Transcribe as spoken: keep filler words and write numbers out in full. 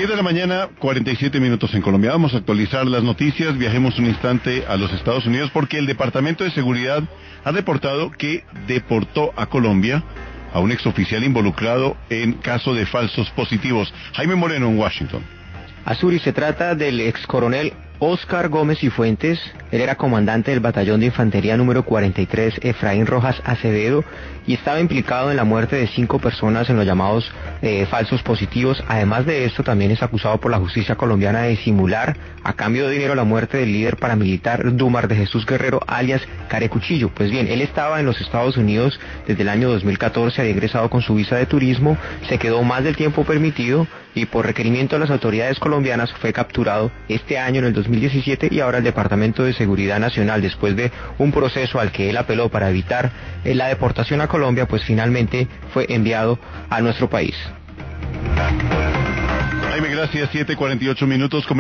siete de la mañana, cuarenta y siete minutos en Colombia. Vamos a actualizar las noticias. Viajemos un instante a los Estados Unidos porque el Departamento de Seguridad ha deportado que deportó a Colombia a un exoficial involucrado en caso de falsos positivos. Jaime Moreno en Washington. Azuri, se trata del ex coronel Oscar Gómez y Fuentes. Él era comandante del batallón de infantería número cuarenta y tres Efraín Rojas Acevedo y estaba implicado en la muerte de cinco personas en los llamados eh, falsos positivos. Además de esto, también es acusado por la justicia colombiana de simular a cambio de dinero la muerte del líder paramilitar Dumar de Jesús Guerrero, alias Carecuchillo. Pues bien, él estaba en los Estados Unidos desde el año dos mil catorce, había ingresado con su visa de turismo, se quedó más del tiempo permitido y por requerimiento de las autoridades colombianas fue capturado este año en el dos mil diecisiete y ahora el Departamento de Seguridad Nacional, después de un proceso al que él apeló para evitar eh, la deportación a Colombia, pues finalmente fue enviado a nuestro país. Jaime, gracias. siete cuarenta y ocho minutos.